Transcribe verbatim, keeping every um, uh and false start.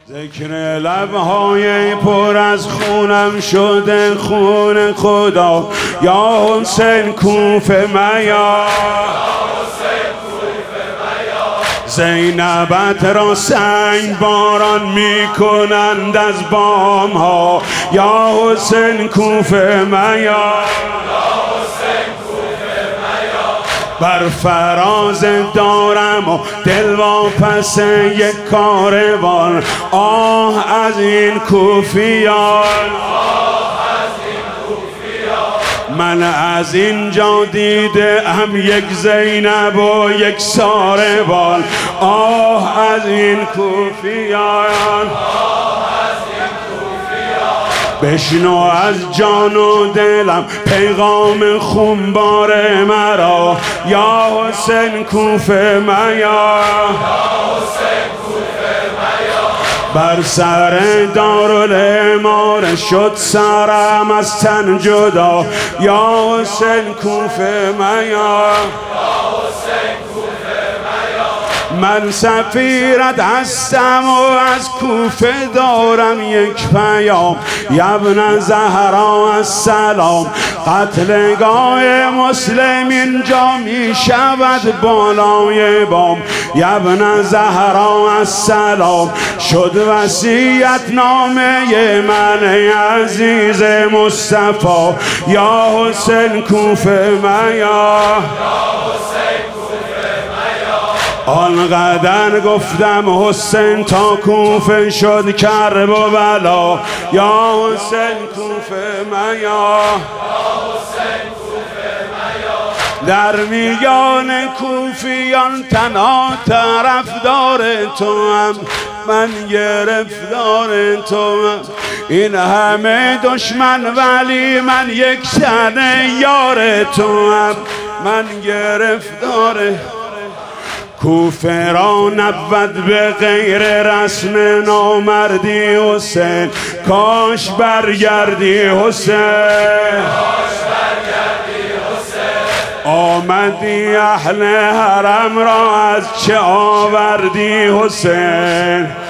ذکر لبهای پر از خونم شده خون خدا. یا حسین کوفه میا، زینبت را سنگ باران می کنند از بام ها. یا حسین کوفه میا، بر فراز دارم و دل واپس یک کاروان. آه از این کوفیان، من از اینجا دیده ام یک زینب و یک ساربان. آه از این کوفیان، بشنو از جان و دلم پیغام خونبار مرا. یا حسین کوفه میا، بر سر دارالاماره شد سرم از تن جدا. یا حسین کوفه میا، من سفیرت هستم و از کوفه دارم یک پیام. ابن زهرا السلام، قتلگاه مسلمین جا می شود بالای بام. ابن زهرا السلام، شد وصیت نامه من عزیز مصطفی. یا حسین کوفه میا، آنقدر گفتم حسین تا کوفه شد کرب و بلا. یا حسین کوفه میا، در میان کوفیان تنها طرفدار تو هم، من گرفتار تو هم. این همه دشمن ولی من یک تن یار تو هم، من گرفتار. کوفه را نبود به غیر رسم نامردی حسین. کاش برگردی حسین، آمدی اهل حرم را از چه آوردی حسین.